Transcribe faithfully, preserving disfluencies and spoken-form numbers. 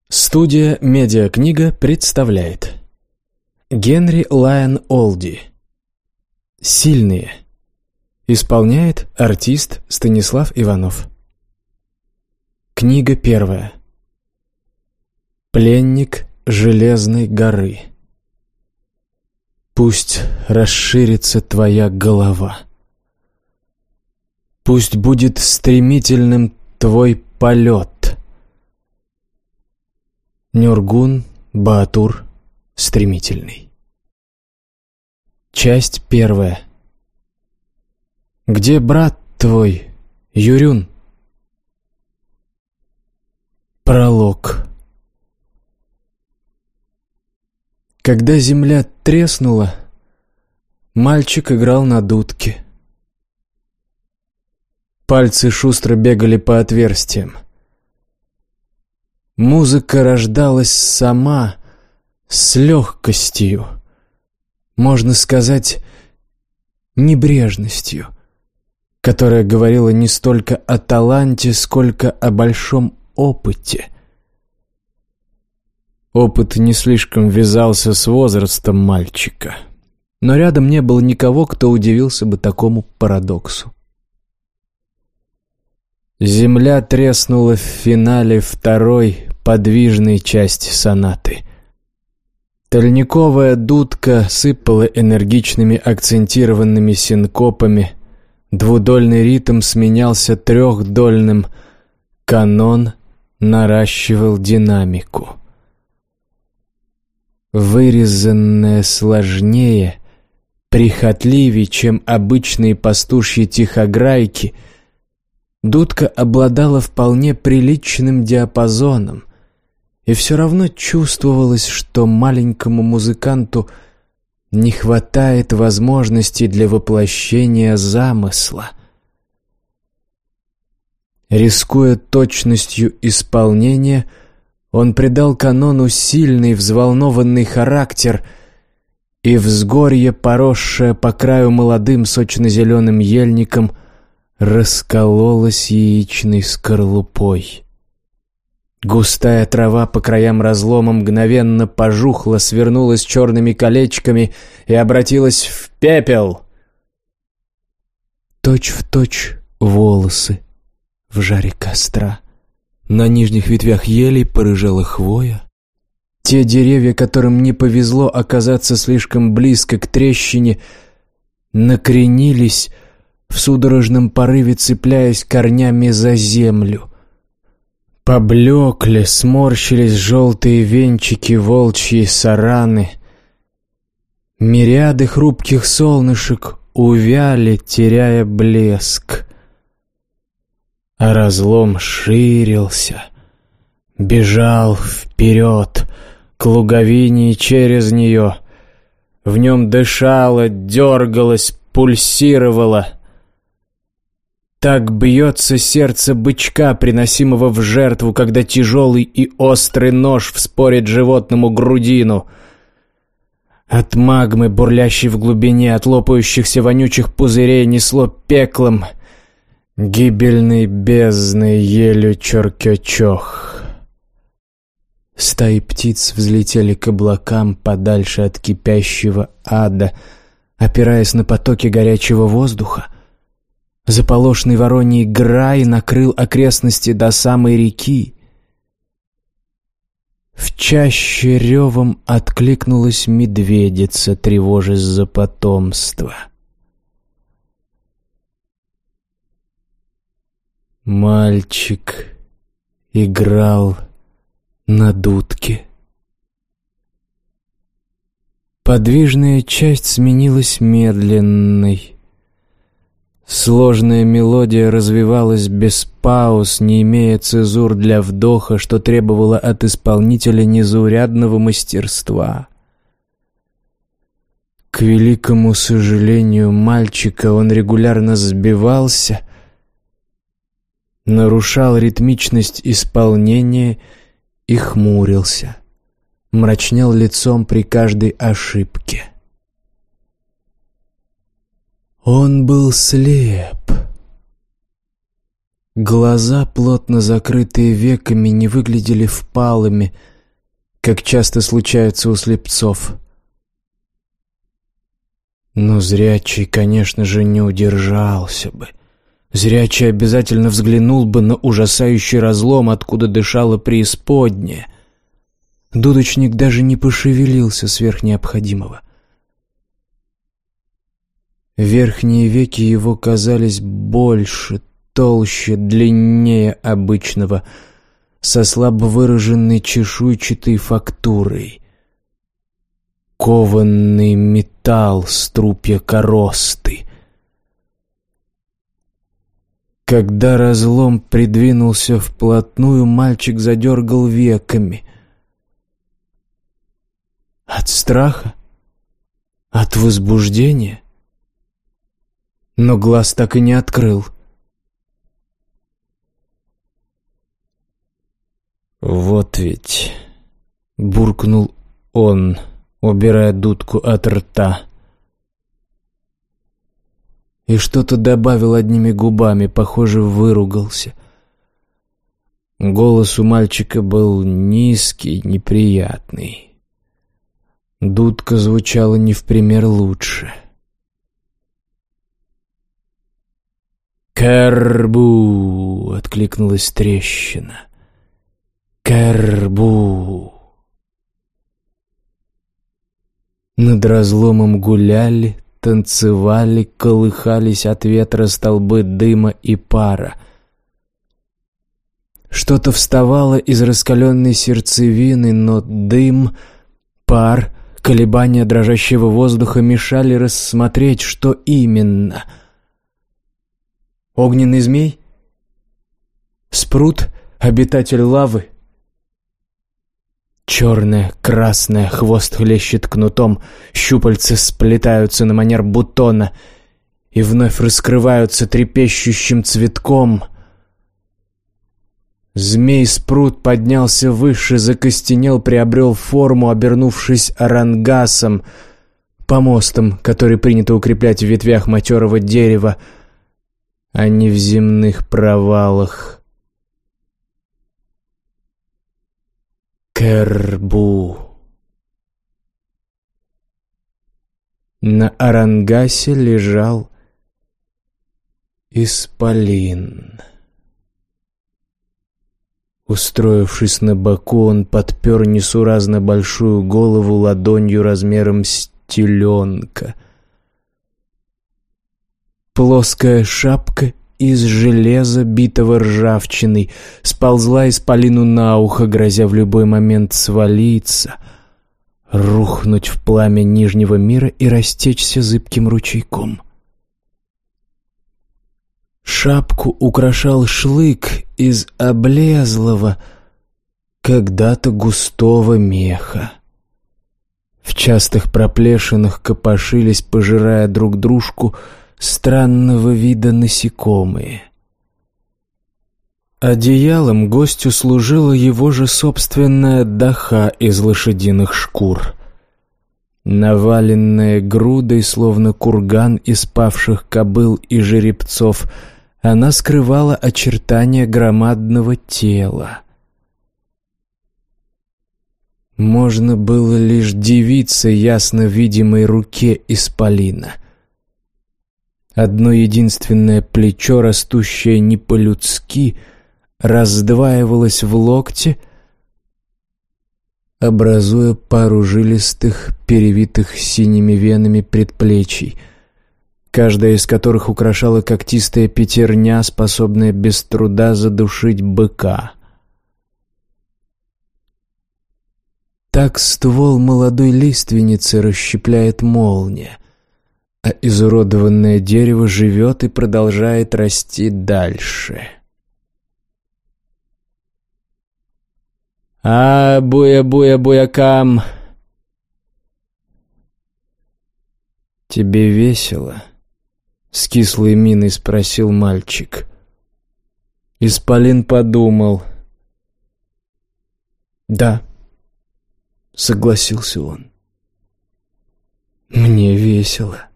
Студия «Медиакнига» представляет Генри Лайон Олди «Сильные». Исполняет артист Станислав Иванов. Книга первая. Пленник Железной горы. Пусть расширится твоя голова. Пусть будет стремительным твой полет. Нюргун Баатур Стремительный. Часть первая. Где брат твой, Юрюн? Пролог. Когда земля треснула, мальчик играл на дудке. Пальцы шустро бегали по отверстиям. Музыка рождалась сама, с легкостью, можно сказать, небрежностью, которая говорила не столько о таланте, сколько о большом опыте. Опыт не слишком вязался с возрастом мальчика, но рядом не было никого, кто удивился бы такому парадоксу. Земля треснула в финале второй подвижной части сонаты. Тольниковая дудка сыпала энергичными акцентированными синкопами, двудольный ритм сменялся трехдольным, канон наращивал динамику. Вырезанная сложнее, прихотливее, чем обычные пастушьи тихограйки, дудка обладала вполне приличным диапазоном, и все равно чувствовалось, что маленькому музыканту не хватает возможностей для воплощения замысла. Рискуя точностью исполнения, он придал канону сильный взволнованный характер, и взгорье, поросшее по краю молодым сочно-зеленым ельником, раскололось яичной скорлупой. Густая трава по краям разлома мгновенно пожухла, свернулась черными колечками и обратилась в пепел. Точь в точь волосы в жаре костра. На нижних ветвях елей порыжала хвоя. Те деревья, которым не повезло оказаться слишком близко к трещине, накренились, в судорожном порыве цепляясь корнями за землю. Поблекли, сморщились желтые венчики волчьей сараны. Мириады хрупких солнышек увяли, теряя блеск. А разлом ширился, бежал вперед, к луговине и через нее. В нем дышало, дергалось, пульсировало. Так бьется сердце бычка, приносимого в жертву, когда тяжелый и острый нож вспорит животному грудину. От магмы, бурлящей в глубине, от лопающихся вонючих пузырей несло пеклом, гибельной бездной елю чоркёчох. Стаи птиц взлетели к облакам подальше от кипящего ада, опираясь на потоки горячего воздуха. Заполошный вороний грай накрыл окрестности до самой реки. В чаще ревом откликнулась медведица, тревожась за потомство. Мальчик играл на дудке. Подвижная часть сменилась медленной. Сложная мелодия развивалась без пауз, не имея цезур для вдоха, что требовало от исполнителя незаурядного мастерства. К великому сожалению мальчика, он регулярно сбивался, нарушал ритмичность исполнения и хмурился, мрачнел лицом при каждой ошибке. Он был слеп. Глаза, плотно закрытые веками, не выглядели впалыми, как часто случается у слепцов. Но зрячий, конечно же, не удержался бы. Зрячий обязательно взглянул бы на ужасающий разлом, откуда дышала преисподняя. Дудочник даже не пошевелился сверх необходимого. Верхние веки его казались больше, толще, длиннее обычного, со слабо выраженной чешуйчатой фактурой. Кованный металл, струпья коросты. Когда разлом придвинулся вплотную, мальчик задергал веками. От страха? От возбуждения? Но глаз так и не открыл. «Вот ведь», — буркнул он, убирая дудку от рта. И что-то добавил одними губами, похоже, выругался. Голос у мальчика был низкий, неприятный. Дудка звучала не в пример лучше. «Карбу!» — откликнулась трещина. «Карбу!» Над разломом гуляли, танцевали, колыхались от ветра столбы дыма и пара. Что-то вставало из раскаленной сердцевины, но дым, пар, колебания дрожащего воздуха мешали рассмотреть, что именно. Огненный змей? Спрут, обитатель лавы? Черное, красное, хвост хлещет кнутом, щупальца сплетаются на манер бутона и вновь раскрываются трепещущим цветком. Змей-спрут поднялся выше, закостенел, приобрел форму, обернувшись орангасом, помостом, который принято укреплять в ветвях матерого дерева, а не в земных провалах. Карбу. На орангасе лежал исполин. Устроившись на боку, он подпер несуразно большую голову ладонью размером с теленка. Плоская шапка из железа, битого ржавчиной, сползла исполину на ухо, грозя в любой момент свалиться, рухнуть в пламя нижнего мира и растечься зыбким ручейком. Шапку украшал шлык из облезлого, когда-то густого меха. В частых проплешинах копошились, пожирая друг дружку, странного вида насекомые. Одеялом гостю служила его же собственная даха из лошадиных шкур. Наваленная грудой, словно курган из павших кобыл и жеребцов, она скрывала очертания громадного тела. Можно было лишь дивиться ясно видимой руке исполина. Одно единственное плечо, растущее не по-людски, раздваивалось в локте, образуя пару жилистых, перевитых синими венами предплечий, каждая из которых украшала когтистая пятерня, способная без труда задушить быка. Так ствол молодой лиственницы расщепляет молния, а изуродованное дерево живет и продолжает расти дальше. «А, буя-буя-буякам!» «Тебе весело?» — с кислой миной спросил мальчик. Исполин подумал. «Да», — согласился он, — «мне весело».